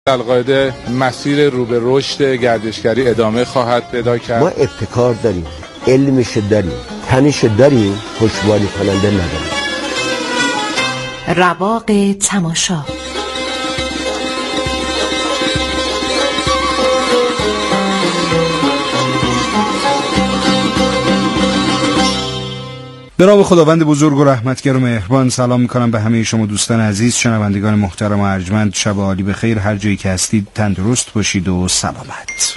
القاعده مسیر رو به رشد گردشگری ادامه خواهد پیدا کرد. ما ابتکار داریم، علمش داریم، تنش داریم، پشتیبانی کننده نداریم. رواق تماشا. به نام خداوند بزرگ و رحمتگر و مهربان سلام میکنم به همه شما دوستان عزیز، شنوندگان محترم و ارجمند. شب عالی بخیر، هر جایی که هستید تندرست باشید و سلامت.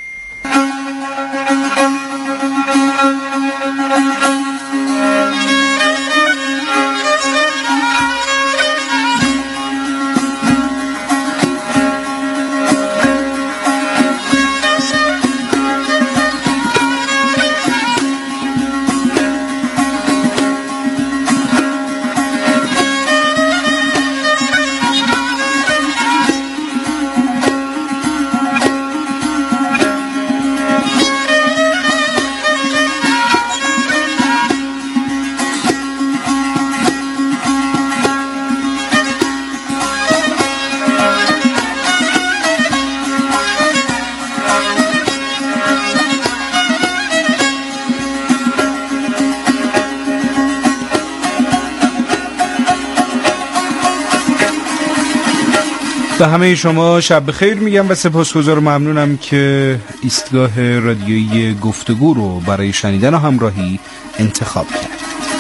به همه شما شب بخیر میگم و سپاسگزار و ممنونم که ایستگاه رادیویی گفتگو رو برای شنیدن و همراهی انتخاب کرد.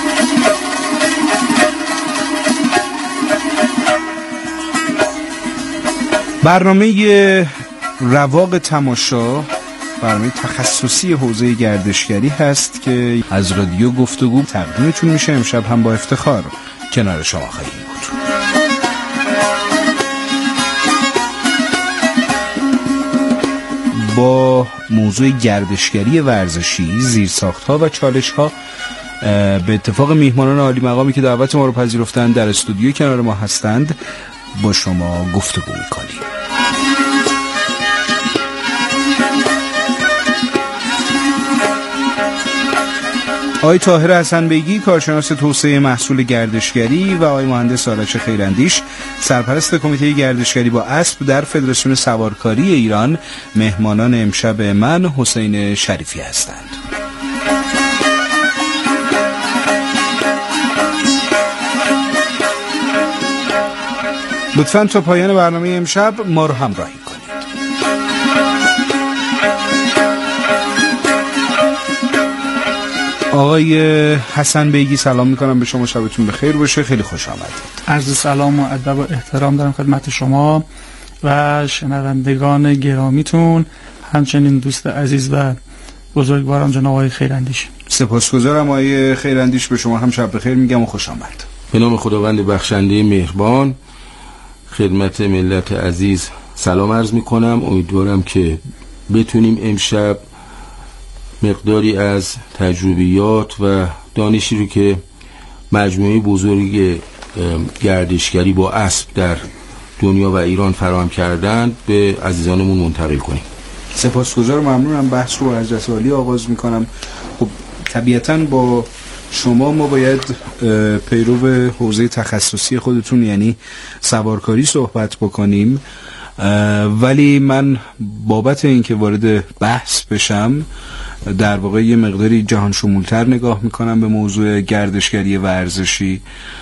برنامه رواق تماشا برنامه تخصصی حوزه گردشگری هست که از رادیو گفتگو تقدیمتون میشه. امشب هم با افتخار کنار شما خواهیم بود. با موضوع گردشگری ورزشی، زیرساخت‌ها و چالش‌ها به اتفاق میهمانان عالی مقامی که دعوت ما رو پذیرفتند در استودیو کنار ما هستند با شما گفتگو می‌کنیم. آقای طاهر حسن بیگی، کارشناس توسعه محصول گردشگری، و آقای مهندس آرش خیراندیش، سرپرست کمیته گردشگری با اسب در فدراسیون سوارکاری ایران، مهمانان امشب من حسین شریفی هستند. لطفاً تا پایان برنامه امشب ما رو همراهی کنید. آقای حسن بیگی سلام میکنم به شما، شبتون بخیر باشه، خیلی خوش آمدید. عرض سلام و ادب و احترام دارم خدمت شما و شنوندگان گرامیتون، همچنین دوست عزیز و بزرگوارم جناب آقای خیراندیش. سپاسگزارم آقای خیراندیش، به شما هم شب بخیر میگم و خوش آمد. به نام خداوند بخشنده مهربان خدمت ملت عزیز سلام عرض میکنم. امیدوارم که بتونیم امشب مقداری از تجربیات و دانشی رو که مجموعه بزرگ گردشگری با اسب در دنیا و ایران فراهم کردند به عزیزانمون منتقل کنیم. سپاسگزار و ممنونم. بحث رو از جلسه عالی آغاز میکنم. خب طبیعتاً با شما ما باید پیرو حوزه تخصصی خودتون یعنی سوارکاری صحبت بکنیم، ولی من بابت اینکه وارد بحث بشم در واقع یه مقداری جهان شمولتر نگاه میکنم به موضوع گردشگری ورزشی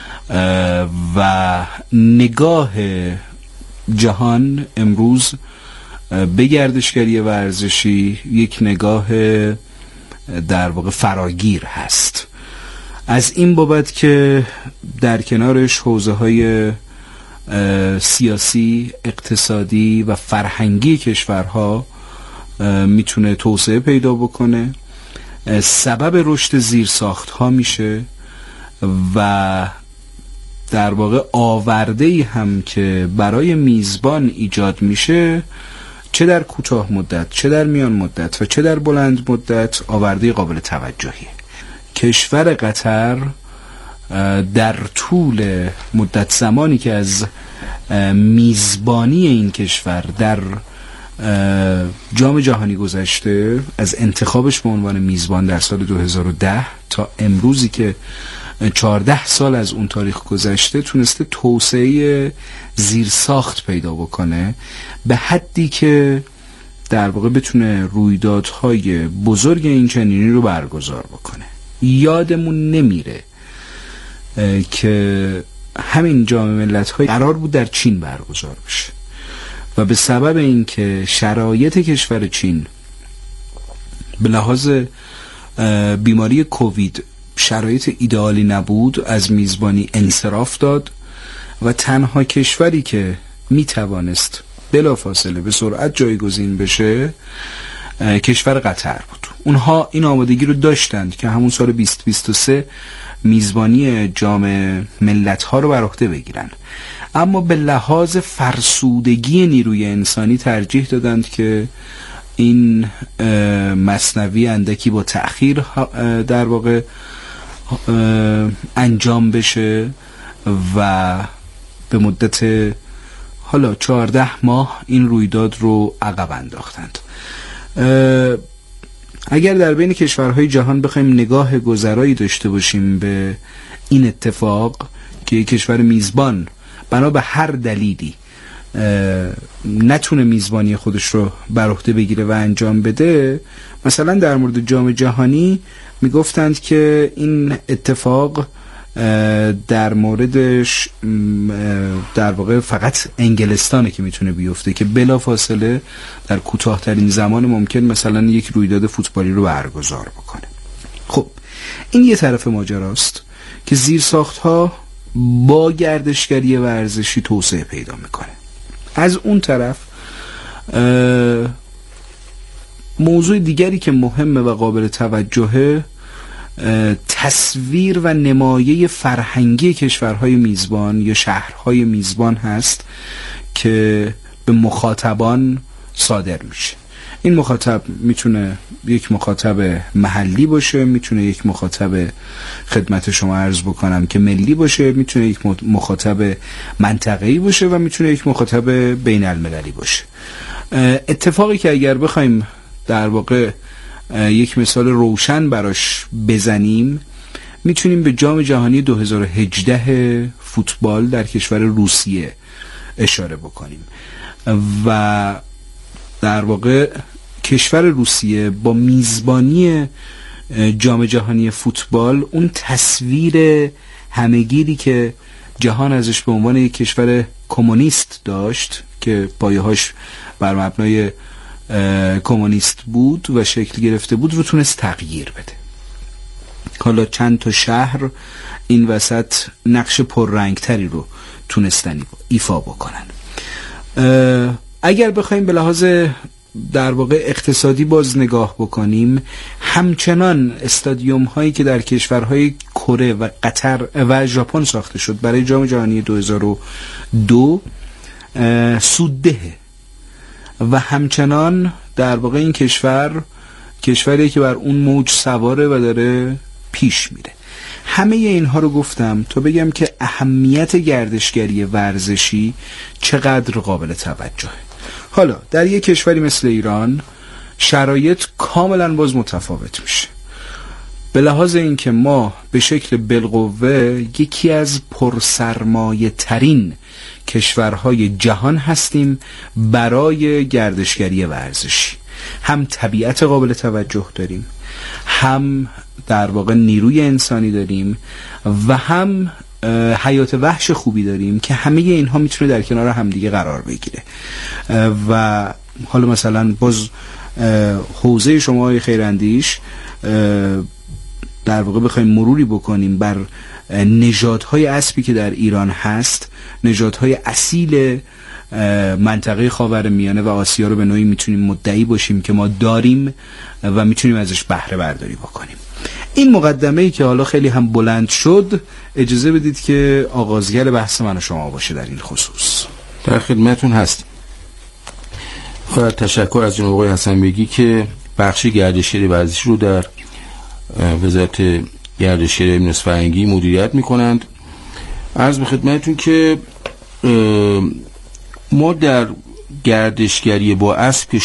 و نگاه جهان امروز به گردشگری ورزشی یک نگاه در واقع فراگیر هست. از این بابت که در کنارش حوزه های سیاسی، اقتصادی و فرهنگی کشورها میتونه توسعه پیدا بکنه، سبب رشد زیرساخت‌ها میشه و در واقع آورده‌ای هم که برای میزبان ایجاد میشه، چه در کوتاه مدت، چه در میان مدت و چه در بلند مدت، آورده قابل توجهی. کشور قطر در طول مدت زمانی که از میزبانی این کشور در جام جهانی گذشته، از انتخابش به عنوان میزبان در سال 2010 تا امروزی که 14 سال از اون تاریخ گذشته تونسته توسعه زیرساخت پیدا بکنه به حدی که در واقع بتونه رویدادهای بزرگ این چنینی رو برگزار بکنه. یادمون نمیره که همین جام ملت‌های قرار بود در چین برگزار بشه و به سبب اینکه شرایط کشور چین به لحاظ بیماری کووید شرایط ایدئالی نبود، از میزبانی انصراف داد و تنها کشوری که میتوانست بلافاصله به سرعت جایگزین بشه کشور قطر بود. اونها این آمادگی رو داشتند که همون سال 2023 میزبانی جام ملت‌ها رو بر عهده بگیرن، اما به لحاظ فرسودگی نیروی انسانی ترجیح دادند که این مثنوی اندکی با تأخیر در واقع انجام بشه و به مدت حالا 14 ماه این رویداد رو عقب انداختند. اگر در بین کشورهای جهان بخوایم نگاه گذرایی داشته باشیم به این اتفاق که یک کشور میزبان بنا به هر دلیلی نتونه میزبانی خودش رو بر عهده بگیره و انجام بده، مثلا در مورد جام جهانی میگفتند که این اتفاق در موردش در واقع فقط انگلستانه که میتونه بیفته که بلا فاصله در کوتاه‌ترین زمان ممکن مثلا یک رویداد فوتبالی رو برگزار بکنه. خب این یه طرف ماجراست که زیرساخت‌ها با گردشگری ورزشی توسعه پیدا میکنه. از اون طرف موضوع دیگری که مهمه و قابل توجهه تصویر و نمایه فرهنگی کشورهای میزبان یا شهرهای میزبان هست که به مخاطبان صادر میشه. این مخاطب میتونه یک مخاطب محلی باشه، میتونه یک مخاطب خدمت شما عرض بکنم که ملی باشه، میتونه یک مخاطب منطقه‌ای باشه و میتونه یک مخاطب بین المللی باشه. اتفاقی که اگر بخوایم در واقع یک مثال روشن براش بزنیم میتونیم به جام جهانی 2018 فوتبال در کشور روسیه اشاره بکنیم و در واقع کشور روسیه با میزبانی جام جهانی فوتبال اون تصویر همه‌گیری که جهان ازش به عنوان یک کشور کمونیست داشت که پایه‌هاش بر مبنای کمونیست بود و شکل گرفته بود رو تونست تغییر بده. حالا چند تا شهر این وسط نقش پررنگتری رو تونستن ایفا بکنن. اگر بخوایم به لحاظ در واقع اقتصادی باز نگاه بکنیم، همچنان استادیوم هایی که در کشورهای کره و قطر و ژاپن ساخته شد برای جام جهانی 2002 سوددهه و همچنان در واقع این کشوری که بر اون موج سواره و داره پیش میره. همه اینها رو گفتم تا بگم که اهمیت گردشگری ورزشی چقدر قابل توجهه. حالا در یک کشوری مثل ایران شرایط کاملا باز متفاوت میشه، به لحاظ اینکه ما به شکل بالقوه یکی از پرسرمایه ترین کشورهای جهان هستیم برای گردشگری ورزشی. هم طبیعت قابل توجه داریم، هم در واقع نیروی انسانی داریم و هم حیات وحش خوبی داریم که همه اینها میتونه در کنار همدیگه قرار بگیره. و حالا مثلا باز حوزه شما خیراندیش در واقع بخوایم مروری بکنیم بر نژادهای اسبی که در ایران هست، نژادهای اصیل منطقه خاورمیانه و آسیا رو به نوعی میتونیم مدعی باشیم که ما داریم و میتونیم ازش بهره برداری بکنیم. این مقدمه‌ای که حالا خیلی هم بلند شد، اجازه بدید که آغازگر بحث من و شما باشه در این خصوص. در خدمتون هستیم. خواهد تشکر از جناب آقای حسن بیگی که بخش گردشگری ورزشی رو در وزارت گردشگری علم فرهنگی مدیریت میکنند. عرض به خدمتتون که ما در گردشگری با اسب، که شاخه‌ای از گردشگری ورزشی محسوب میشه، در هر صورت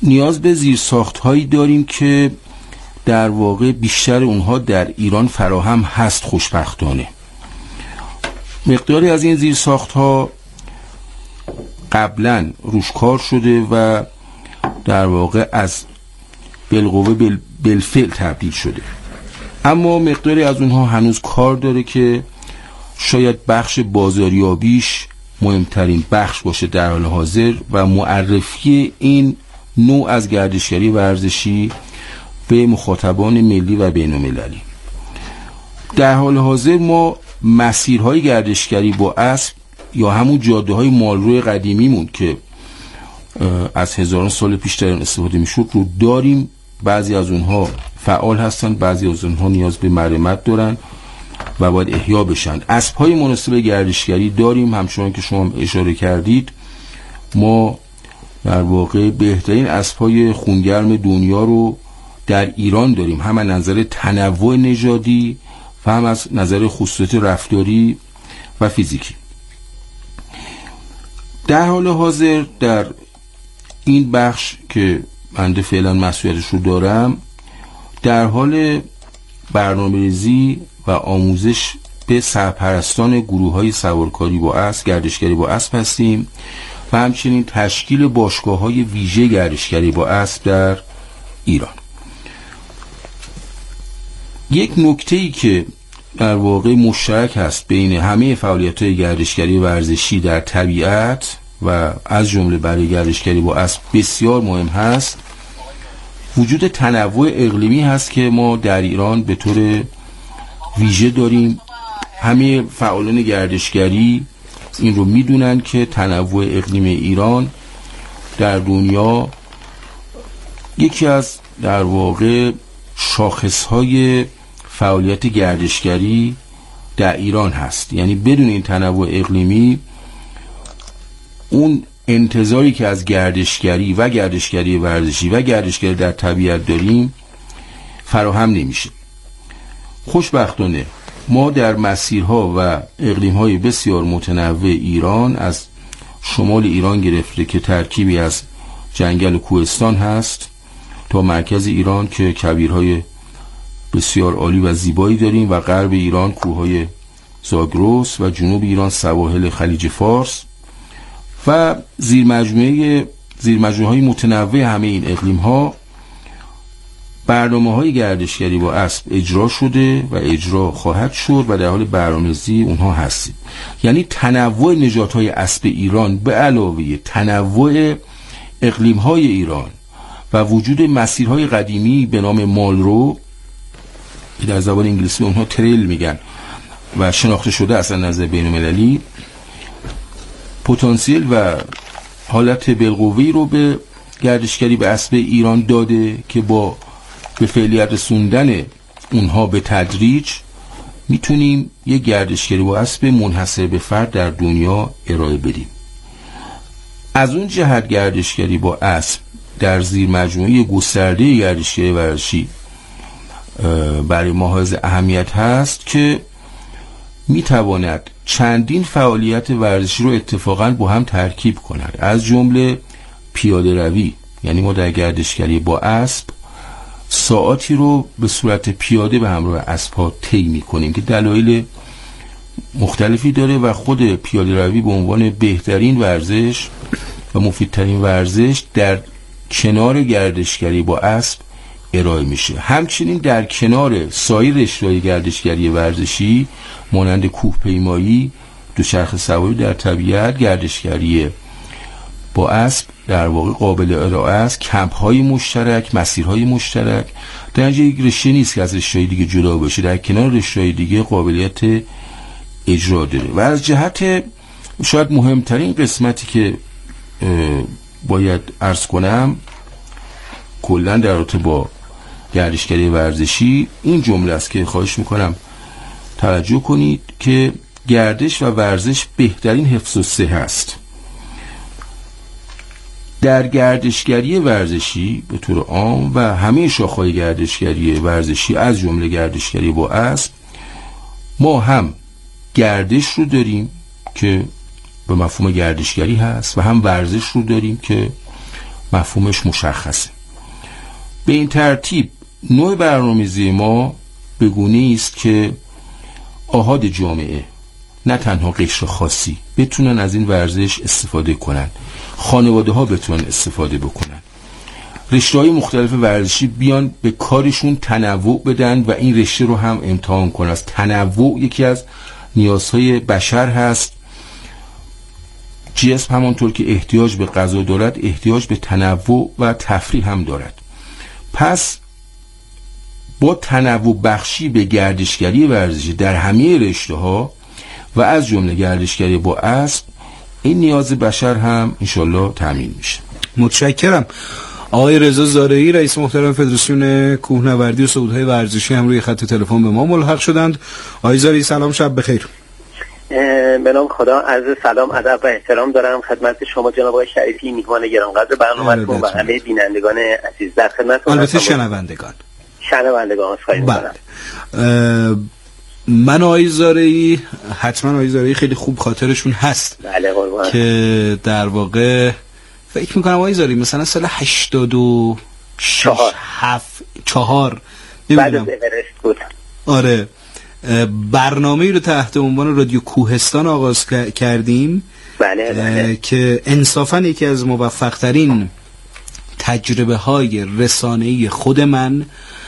نیاز به زیرساخت‌هایی داریم که در واقع بیشتر اونها در ایران فراهم هست. خوشبختانه مقداری از این زیرساخت‌ها قبلا روش کار شده و در واقع از بالقوه بالفعل تبدیل شده، اما مقداری از اونها هنوز کار داره که شاید بخش بازاریابیش مهمترین بخش باشه در حال حاضر و معرفی این نوع از گردشگری ورزشی به مخاطبان ملی و بین‌المللی. در حال حاضر ما مسیرهای گردشگری با اسب یا همون جاده‌های مالروی قدیمیمون که از هزاران سال پیش در اون استفاده میشد رو داریم. بعضی از اونها فعال هستن، بعضی از اونها نیاز به مرمت دارن و باید احیا بشن. اسب‌های مناسب گردشگری داریم، همچنان که شما اشاره کردید. ما در واقع بهترین اسب‌های خونگرم دنیا رو در ایران داریم، هم از نظر تنوع نژادی و هم از نظر خصوصیت رفتاری و فیزیکی. در حال حاضر در این بخش که بنده فعلا مسئولیتش رو دارم، در حال برنامه‌ریزی و آموزش به سرپرستان گروه‌های سوارکاری با اسب، گردشگری با اسب هستیم و همچنین تشکیل باشگاه‌های ویژه گردشگری با اسب در ایران. یک نکته‌ای که در واقع مشترک هست بین همه فعالیت‌های گردشگری ورزشی در طبیعت و از جمله برای گردشگری با اسب بسیار مهم هست، وجود تنوع اقلیمی هست که ما در ایران به طور ویژه داریم. همه فعالان گردشگری این رو میدونن که تنوع اقلیم ایران در دنیا یکی از در واقع شاخصهای فعالیت گردشگری در ایران هست. یعنی بدون این تنوع اقلیمی اون انتظاری که از گردشگری و گردشگری ورزشی و گردشگری در طبیعت داریم فراهم نمیشه. خوشبختانه ما در مسیرها و اقلیم‌های بسیار متنوع ایران، از شمال ایران گرفته که ترکیبی از جنگل و کوهستان هست تا مرکز ایران که کویرهای بسیار عالی و زیبایی داریم و غرب ایران کوههای زاگرس و جنوب ایران سواحل خلیج فارس و زیرمجموعه‌های متنوع همه این اقلیم‌ها، برنامه‌های گردشگری با اسب اجرا شده و اجرا خواهد شد و در حال برنامه‌ریزی اونها هستیم. یعنی تنوع نژادهای اسب ایران به علاوه تنوع اقلیم‌های ایران و وجود مسیرهای قدیمی به نام مالرو که در زبان انگلیسی اونها تریل میگن و شناخته شده اصلا نظر بین‌المللی، پتانسیل و حالت بالقوه‌ای رو به گردشگری به اسب ایران داده که با به فعلیت رسوندن اونها به تدریج میتونیم یک گردشگری با اسب منحصر به فرد در دنیا ارائه بدیم. از اون جهت گردشگری با اسب در زیر مجموعه گسترده گردشگری ورزشی برای ما حائز اهمیت هست که میتواند چندین فعالیت ورزشی رو اتفاقاً با هم ترکیب کند، از جمله پیاده روی. یعنی ما در گردشگری با اسب ساعاتی رو به صورت پیاده به همراه اسب‌ها طی می‌کنیم که دلایل مختلفی داره و خود پیاده روی به عنوان بهترین ورزش و مفیدترین ورزش در کنار گردشگری با اسب ارائه میشه. همچنین در کنار سایر رشته‌های گردشگری ورزشی مانند کوهپیمایی، دوچرخه سواری در طبیعت، گردشگری با اسب در واقع قابل ارائه است. کمپ‌های مشترک، مسیرهای مشترک در اینجا یک رشته نیست که از رشته‌های دیگه جدا بشه، در کنار رشته‌های دیگه قابلیت اجرا داره. و از جهت شاید مهمترین قسمتی که باید عرض کنم کلاً در رابطه با گردشگری ورزشی این جمله است که خواهش میکنم توجه کنید که گردش و ورزش بهترین حفظ الصحه است. در گردشگری ورزشی به طور عام و همه شاخه‌های گردشگری ورزشی از جمله گردشگری با اسب ما هم گردش رو داریم که به مفهوم گردشگری هست و هم ورزش رو داریم که مفهومش مشخصه. به این ترتیب نوع برنامه‌ریزی ما به گونه‌ای است که آحاد جامعه، نه تنها قشر خاصی، بتونن از این ورزش استفاده کنن، خانواده ها بتونن استفاده بکنن، رشته‌های مختلف ورزشی بیان به کارشون تنوع بدن و این رشته رو هم امتحان کنن. از تنوع یکی از نیازهای بشر هست. جسم همانطور که احتیاج به غذا دارد، احتیاج به تنوع و تفریح هم دارد. پس با تنوع بخشی به گردشگری ورزشی در همه رشته‌ها و از جمله گردشگری با اسب، این نیاز بشر هم انشالله تامین میشه. متشکرم. آقای رضا زارعی، رئیس محترم فدراسیون کوهنوردی و صعودهای ورزشی هم روی خط تلفن به ما ملحق شدند. آقای زارعی سلام، شب بخیر. به نام خدا، عرض سلام، ادب و احترام دارم خدمت شما جناب آقای شریفی، میهمان گرانقدر برنامه‌تون و همه بینندگان عزیز در خدمتتون. البته شنوندگان خواهی می‌کنم. من آقای زارعی، حتما آقای زارعی خیلی خوب خاطرشون هست. بله قربان. که در واقع فکر میکنم آقای زارعی مثلا سال 84 بعد از اورست بود. آره، برنامه‌ای رو تحت عنوان رادیو کوهستان آغاز کردیم. بله. که انصافاً یکی از موفق‌ترین تجربه‌های رسانه‌ای خود من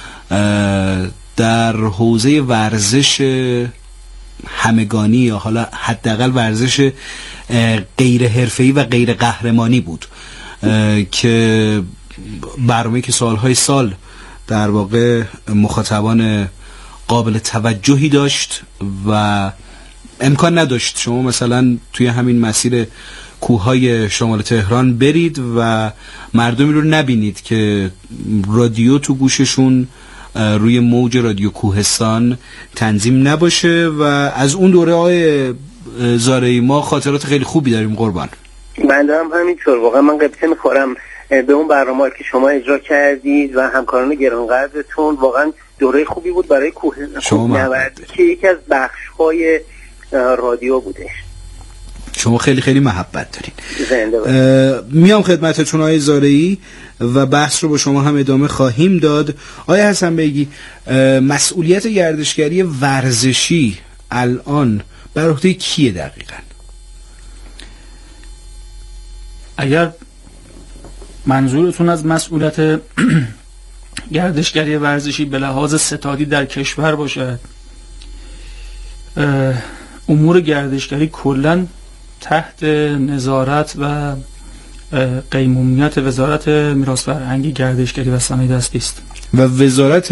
در حوزه ورزش همگانی یا حالا حداقل ورزش غیر حرفه‌ای و غیر قهرمانی بود، که برنامه‌ای که سالهای سال در واقع مخاطبان قابل توجهی داشت و امکان نداشت شما مثلا توی همین مسیر کوههای شمال تهران برید و مردمی رو نبینید که رادیو تو گوششون روی موج رادیو کوهستان تنظیم نباشه. و از اون دوره آقای زارعی ما خاطرات خیلی خوبی داریم قربان. من دارم همینطور، واقعا من قبطه میخورم به اون برنامه که شما اجرا کردید و همکاران گرانقدرتون. واقعا دوره خوبی بود برای کوهنوردی که یکی از بخش‌های رادیو بودش. شما خیلی خیلی محبت دارین. زنده میام خدمتتون آقای زارعی و بحث رو با شما هم ادامه خواهیم داد. آقای حسن بیگی، مسئولیت گردشگری ورزشی الان بر عهده کیه دقیقاً؟ اگر منظورتون از مسئولیت گردشگری ورزشی به لحاظ ستادی در کشور باشد، امور گردشگری کلاً تحت نظارت و قیمومیت وزارت میراث فرهنگی، گردشگری و صنایع دستی است و وزارت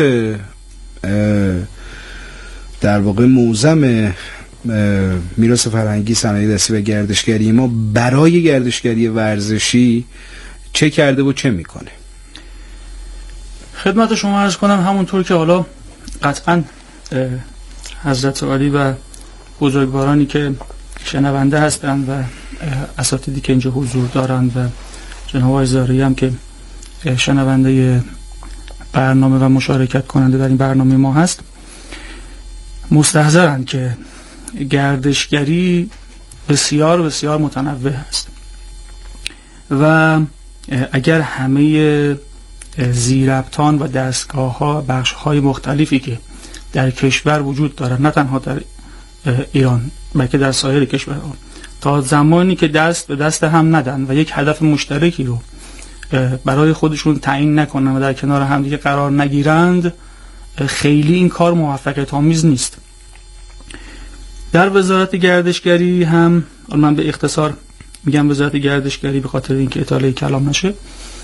در واقع موزم میراث فرهنگی، صنایع دستی و گردشگری ما برای گردشگری ورزشی چه کرده و چه میکنه؟ خدمت شما عرض کنم همونطور که حالا قطعا حضرت عالی و بزرگوارانی که شنونده هستند و اساتیدی که اینجا حضور دارند و جناب آقای زارعی هم که شنونده برنامه و مشارکت کننده در این برنامه ما هست، مستحضرند که گردشگری بسیار بسیار متنوع است و اگر همه زیربطان و دستگاه‌ها، بخش‌های مختلفی که در کشور وجود دارند، نه تنها در ایران بلکه در سایر کشورها، تا زمانی که دست به دست هم ندن و یک هدف مشترکی رو برای خودشون تعیین نکنن و در کنار هم دیگه قرار نگیرند، خیلی این کار موفقیت آمیز نیست. در وزارت گردشگری هم، من به اختصار میگم وزارت گردشگری به خاطر اینکه اطاله کلام نشه،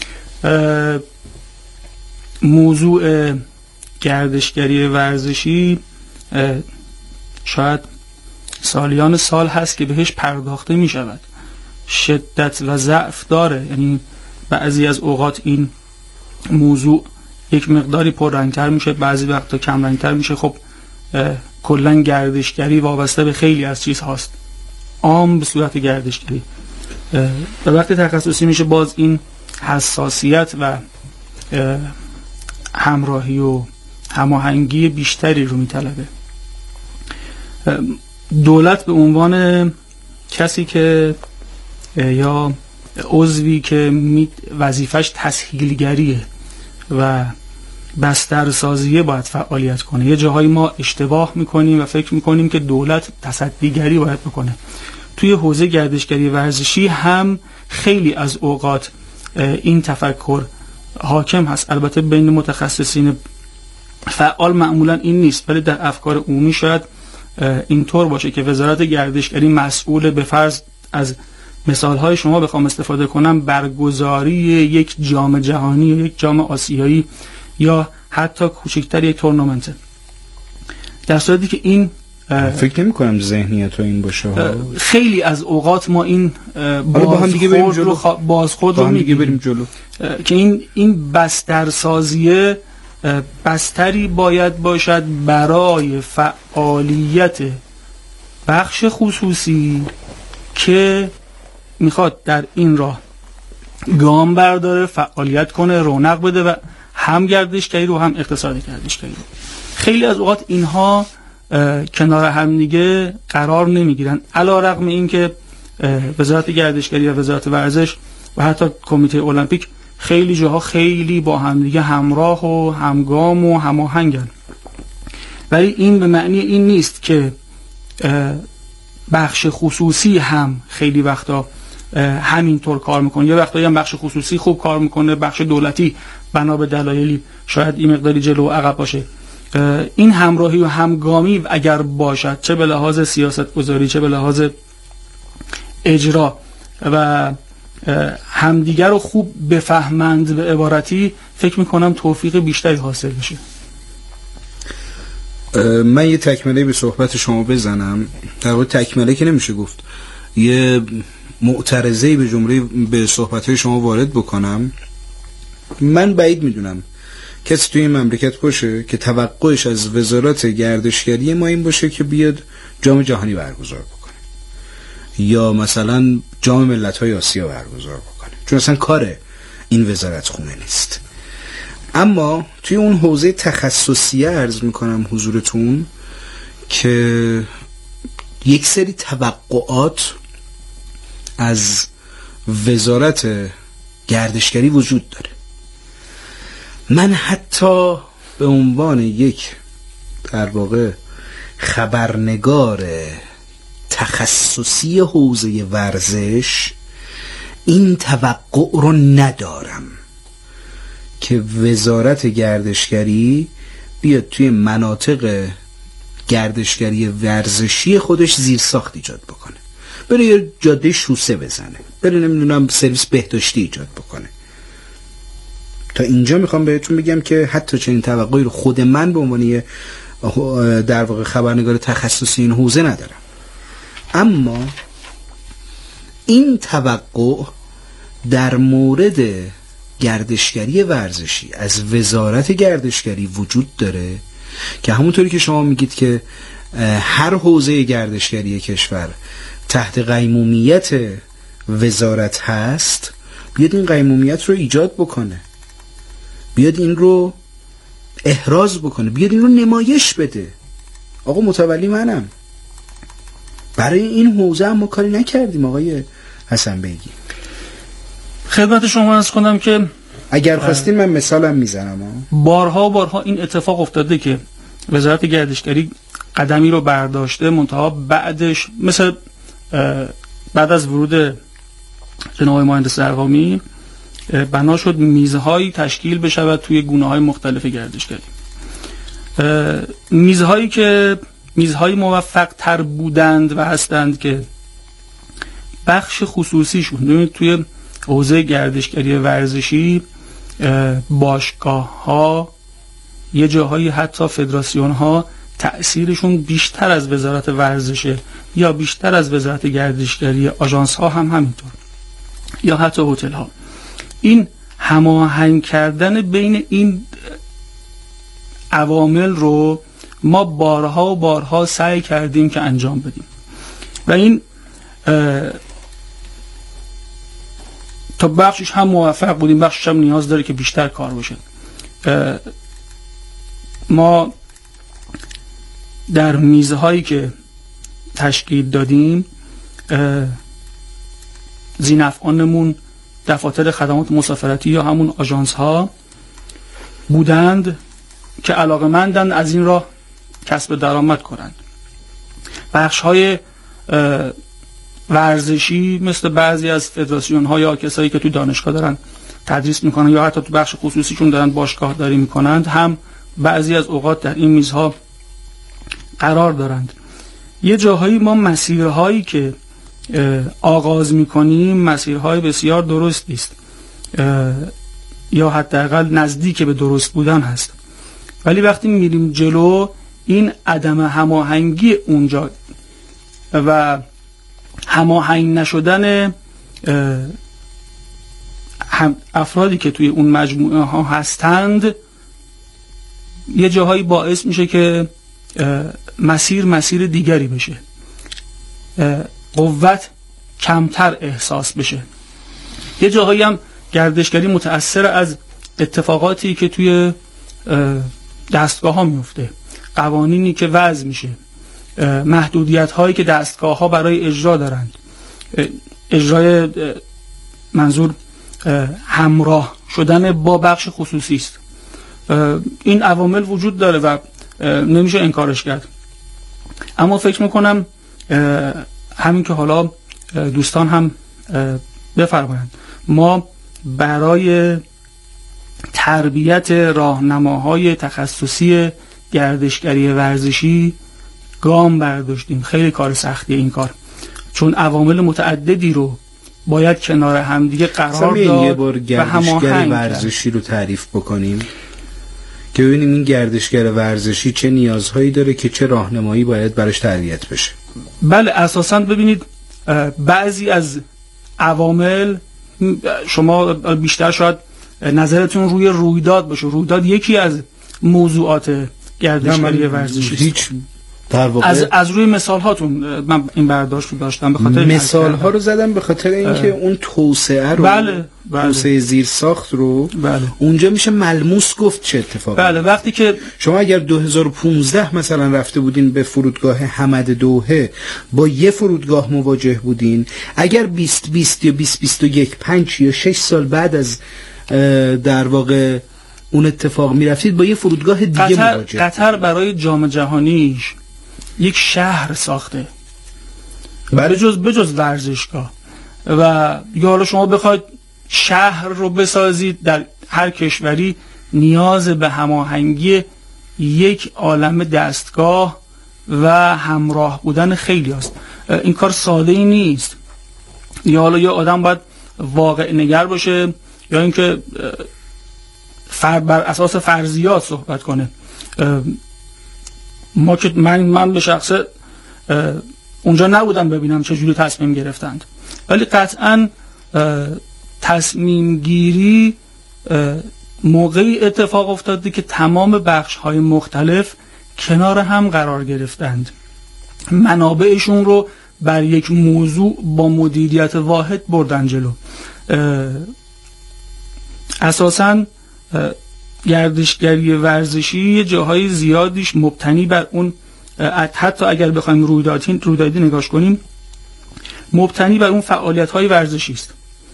موضوع گردشگری ورزشی شاید سالیان سال هست که بهش پرداخته می شود. شدت و ضعف داره، یعنی بعضی از اوقات این موضوع یک مقداری پررنگتر میشه، بعضی وقتا کم رنگتر میشه. خب کلا گردشگری وابسته به خیلی از چیز هاست، عام به صورت گردشگری و وقتی تخصصی میشه باز این حساسیت و همراهی و هماهنگی بیشتری رو میطلبه. دولت به عنوان کسی که یا عضوی که وظیفش تسهیلگریه و بسترسازیه باید فعالیت کنه. یه جاهایی ما اشتباه میکنیم و فکر میکنیم که دولت تصدیگری باید بکنه. توی حوزه گردشگری ورزشی هم خیلی از اوقات این تفکر حاکم هست. البته بین متخصصین فعال معمولا این نیست، ولی در افکار عمومی شاید اینطور باشه که وزارت گردشگری مسئول، به فرض از مثالهای شما بخوام استفاده کنم، برگزاری یک جام جهانی یا یک جام آسیایی یا حتی کوچکتر یک تورنمنت. در صورتی که این فکر نمی کنم ذهنیت این باشه. خیلی از اوقات ما این بازخورد رو میگیریم جلو که این بسترسازیه بستری باید باشد برای فعالیت بخش خصوصی که میخواد در این راه گام برداره، فعالیت کنه، رونق بده و هم گردشگری رو هم اقتصاد گردشگری رو. خیلی از اوقات اینها کنار هم دیگه قرار نمیگیرن، علیرغم اینکه وزارت گردشگری و وزارت ورزش و حتی کمیته المپیک خیلی جاها خیلی با هم دیگه همراه و همگام و هماهنگن، ولی این به معنی این نیست که بخش خصوصی هم خیلی وقتا همینطور کار میکنه. یه وقتایی هم بخش خصوصی خوب کار میکنه، بخش دولتی بنا به دلایلی شاید این مقداری جلو و عقب باشه. این همراهی و همگامی اگر باشد، چه به لحاظ سیاست گذاری چه به لحاظ اجرا، و همدیگر رو خوب بفهمند، به عبارتی فکر میکنم توفیق بیشتری حاصل بشه. من یه تکمله به صحبت شما بزنم. در واقع تکمله که نمیشه گفت، یه معترضه‌ای به جمله به صحبت‌های شما وارد بکنم. من بعید میدونم کسی توی این مملکت باشه که توقعش از وزارت گردشگری ما این باشه که بیاد جام جهانی برگزار بکنه یا مثلا جام ملت‌های آسیا برگزار بکنه، چون اصلا کار این وزارت خونه نیست. اما توی اون حوزه تخصصیه عرض میکنم حضورتون که یک سری توقعات از وزارت گردشگری وجود داره. من حتی به عنوان یک در واقع خبرنگار تخصصی حوزه ورزش این توقع رو ندارم که وزارت گردشگری بیاد توی مناطق گردشگری ورزشی خودش زیرساخت ایجاد بکنه، بره یه جاده شوسه بزنه، بره نمیدونم سرویس بهداشتی ایجاد بکنه. تا اینجا میخوام بهتون بگم که حتی چنین توقعی رو خود من به عنوان در واقع خبرنگار تخصصی این حوزه ندارم. اما این توقع در مورد گردشگری ورزشی از وزارت گردشگری وجود داره که همونطوری که شما میگید که هر حوزه گردشگری کشور تحت قیمومیت وزارت هست، بیاد این قیمومیت رو ایجاد بکنه، بیاد این رو احراز بکنه، بیاد این رو نمایش بده. آقا متولی منم، برای این حوزه هم ما کاری نکردیم. آقای حسن بیگی خدمت شما عرض کنم که اگر خواستین من مثالم میزنم. بارها این اتفاق افتاده که وزارت گردشگری قدمی رو برداشته، منتها بعدش مثل بعد از ورود جناب مهندس ارقامی بنا شد میزهایی تشکیل بشود توی گونه‌های مختلف گردشگری، میزهایی که میزهای موفق تر بودند و هستند که بخش خصوصیشون، ببینید توی حوزه گردشگری ورزشی باشگاه ها، یه جاهایی حتی فدراسیون ها تأثیرشون بیشتر از وزارت ورزشه یا بیشتر از وزارت گردشگری، آژانس ها هم همینطور، یا حتی هتل ها. این هماهنگ کردن بین این عوامل رو ما بارها سعی کردیم که انجام بدیم و این تا بخشش هم موفق بودیم، بخشش هم نیاز داره که بیشتر کار بشه. ما در میزهایی که تشکیل دادیم زینفعانمون دفاتر خدمات مسافرتی یا همون آژانس ها بودند که علاقه‌مندند از این راه کسب درآمد کنند. بخش های ورزشی مثل بعضی از فدراسیون ها یا کسایی که تو دانشگاه دارن تدریس میکنن یا حتی تو بخش خصوصیشون دارن باشگاه داری میکنند هم بعضی از اوقات در این میزها قرار دارند. یه جاهایی ما مسیرهایی که آغاز میکنیم مسیرهای بسیار درستی است یا حداقل نزدیک به درست بودن هست، ولی وقتی میریم جلو این عدم هماهنگی اونجا و هماهنگ نشدن افرادی که توی اون مجموعه ها هستند یه جاهایی باعث میشه که مسیر دیگری بشه، قوت کمتر احساس بشه. یه جاهایی هم گردشگری متأثر از اتفاقاتی که توی دستگاه ها میفته، قوانینی که وضع میشه، محدودیت هایی که دستگاه ها برای اجرا دارند، اجرای منظور همراه شدن با بخش خصوصی است. این عوامل وجود داره و نمیشه انکارش کرد، اما فکر میکنم همین که حالا دوستان هم بفرمایند ما برای تربیت راهنماهای تخصصی گردشگری ورزشی گام برداشتیم. خیلی کار سختیه این کار، چون عوامل متعددی رو باید کنار همدیگه قرار داد. یه بار گردشگر ورزشی رو تعریف بکنیم که ببینیم این گردشگر ورزشی چه نیازهایی داره که چه راهنمایی باید براش تربیت بشه. بله، اساساً ببینید بعضی از عوامل شما بیشتر شاید نظرتون روی رویداد باشه. رویداد یکی از موضوعات گردشگری ورزشی است. هیچ در واقع از روی مثال هاتون من این برداشت رو داشتم، به خاطر مثال ها رو زدم به خاطر اینکه اون توسعه رو بله. توسعه زیر ساخت رو اونجا میشه ملموس گفت چه اتفاقی. بله، وقتی که شما اگر 2015 مثلا رفته بودین به فرودگاه حمد دوحه با یه فرودگاه مواجه بودین، اگر 2020 یا 2021 5 یا 6 سال بعد از در واقع اون اتفاق میرفتید با یه فرودگاه دیگه مواجه. قطر برای جام جهانیش یک شهر ساخته بجز ورزشگاه، و یا حالا شما بخواید شهر رو بسازید در هر کشوری نیاز به هماهنگی یک عالم دستگاه و همراه بودن خیلی هست. این کار ساده ای نیست. یا حالا یه آدم باید واقع نگر باشه یا اینکه بر اساس فرضیات صحبت کنه. ما که من به شخصه اونجا نبودم ببینم چجوری تصمیم گرفتند، ولی قطعا تصمیم گیری موقعی اتفاق افتاده که تمام بخش های مختلف کنار هم قرار گرفتند، منابعشون رو بر یک موضوع با مدیریت واحد بردن جلو. اساساً گردشگری ورزشی یه جاهای زیادیش مبتنی بر اون، حتی اگر بخوایم رویدادی نگاش کنیم، مبتنی بر اون فعالیت‌های ورزشی است.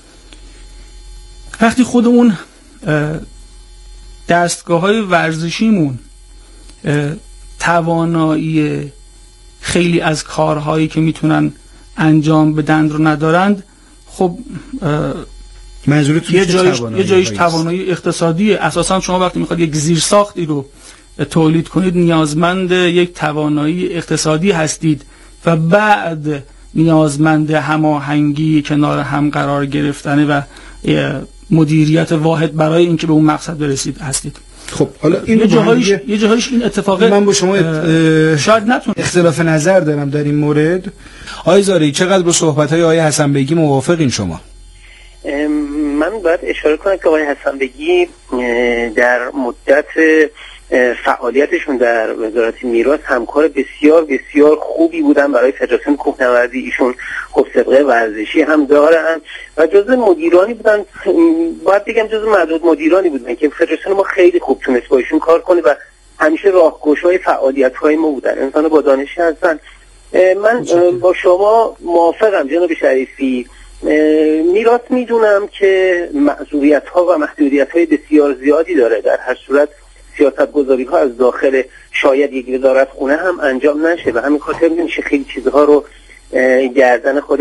وقتی خودمون دستگاه‌های ورزشیمون توانایی خیلی از کارهایی که میتونن انجام بدن رو ندارند، خب یه جایش توانایی اقتصادی. اساسا شما وقتی میخواد یک زیرساختی رو تولید کنید نیازمند یک توانایی اقتصادی هستید و بعد نیازمند هماهنگی کنار هم قرار گرفتن و مدیریت واحد برای اینکه به اون مقصد برسید هستید. خب حالا این یه جاهایش این اتفاق من با شما شاید نتونم اختلاف نظر دارم در این مورد. آقای زاری چقدر با صحبت‌های آقای حسن بیگی موافقین شما؟ من باید اشاره کنم که آقای حسن بیگی در مدت فعالیتشون در وزارت میراث همکار بسیار بسیار خوبی بودن برای فدراسیون کوهنوردی. ایشون خب سابقه ورزشی هم دارن و جزء مدیرانی بودن، باید بگم جزء معدود مدیرانی بودن که فدراسیون ما خیلی خوب تونست با ایشون کار کنه و همیشه راهگشای فعالیت‌های ما بودن. انسان با دانشی هستن. من با شما موافقم جناب شریفی میراث میدونم که معذوریت ها و محدودیت های بسیار زیادی داره. در هر صورت سیاست گذاری ها از داخل شاید یک وزارت خونه هم انجام نشه و همین خاطر نمیشه خیلی چیزها رو گردن خود